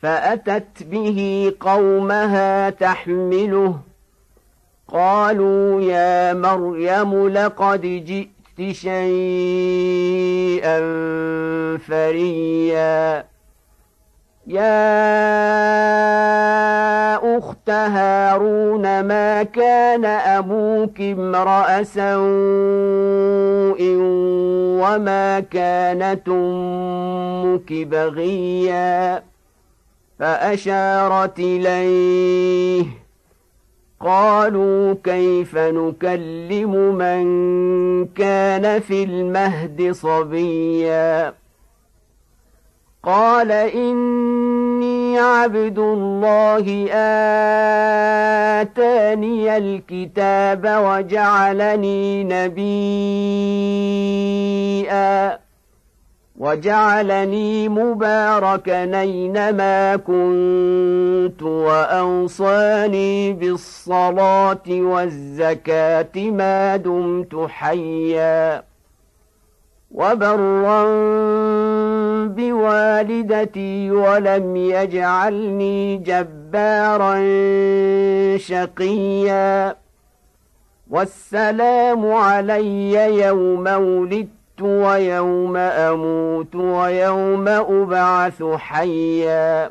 فأتت به قومها تحمله قالوا يا مريم لقد جئت شيئا فريا يا أخت هارون ما كان أبوك امرأ سوء وما كانت أمك بغيا فأشارت إليه قالوا كيف نكلم من كان في المهد صبيا قال إني عبد الله آتاني الكتاب وجعلني نبيا وجعلني مباركا أينما كنت وأوصاني بالصلاة والزكاة ما دمت حيا وبرا بوالدتي ولم يجعلني جبارا شقيا والسلام علي يوم ولدت ويوم أموت ويوم أبعث حيا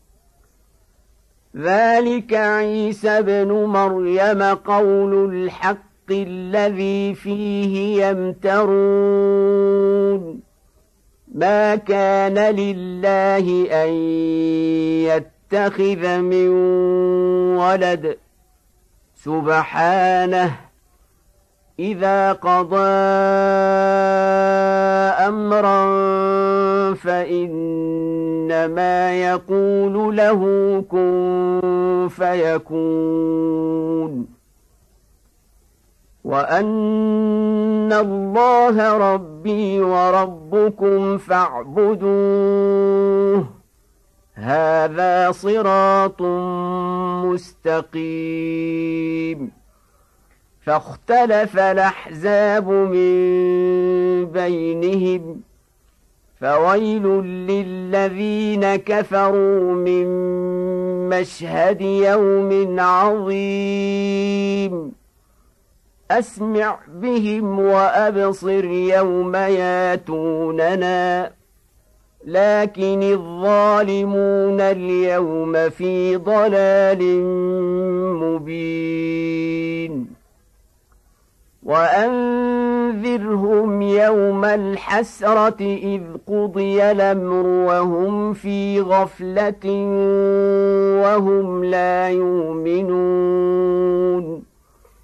ذلك عيسى ابن مريم قول الحق الذي فيه يمترون ما كان لله أن يتخذ من ولد سبحانه إذا قضى أمرا فإنما يقول له كن فيكون وأن الله ربي وربكم فاعبدوه هذا صراط مستقيم فاختلف الأحزاب من بينهم فويل للذين كفروا من مشهد يوم عظيم أسمع بهم وأبصر يوم ياتوننا لكن الظالمون اليوم في ضلال مبين وأنذرهم يوم الحسرة إذ قضي الأمر وهم في غفلة وهم لا يؤمنون